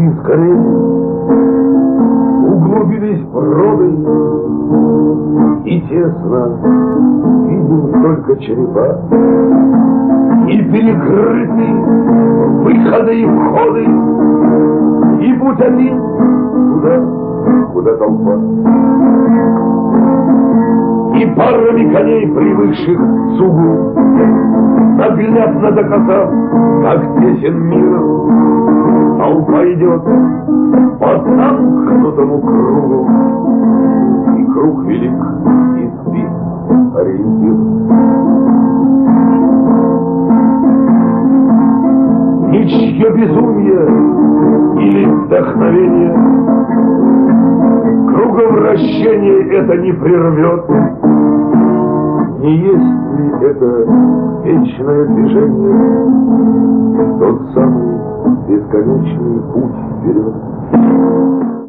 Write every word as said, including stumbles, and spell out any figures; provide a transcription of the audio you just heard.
Шли скорее, углубились броды, и тесно видим только черепа, и перекрыты выходы и входы, и путь один туда, куда толпа. И парами коней, привыкших к сугу, наглядно доказав, как тесен мир, толпа идет по замкнутому кругу, и круг велик, и спит ориентир. Ничье безумие или вдохновение круговращение это не прервет. Не есть ли это вечное движение, тот самый бесконечный путь вперед?